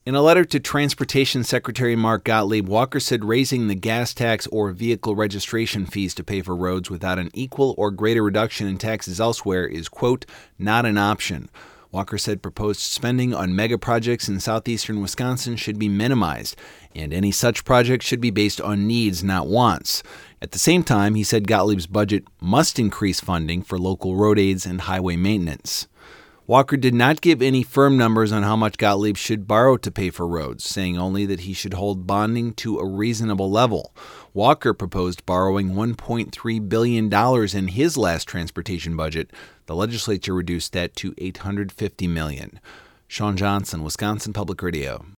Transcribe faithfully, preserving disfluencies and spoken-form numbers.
In a letter to Transportation Secretary Mark Gottlieb, Walker said raising the gas tax or vehicle registration fees to pay for roads without an equal or greater reduction in taxes elsewhere is, quote, not an option. Walker said proposed spending on mega projects in southeastern Wisconsin should be minimized, and any such project should be based on needs, not wants. At the same time, he said Gottlieb's budget must increase funding for local road aids and highway maintenance. Walker did not give any firm numbers on how much Gottlieb should borrow to pay for roads, saying only that he should hold bonding to a reasonable level. Walker proposed borrowing one point three billion dollars in his last transportation budget. The legislature reduced that to eight hundred fifty million dollars. Sean Johnson, Wisconsin Public Radio.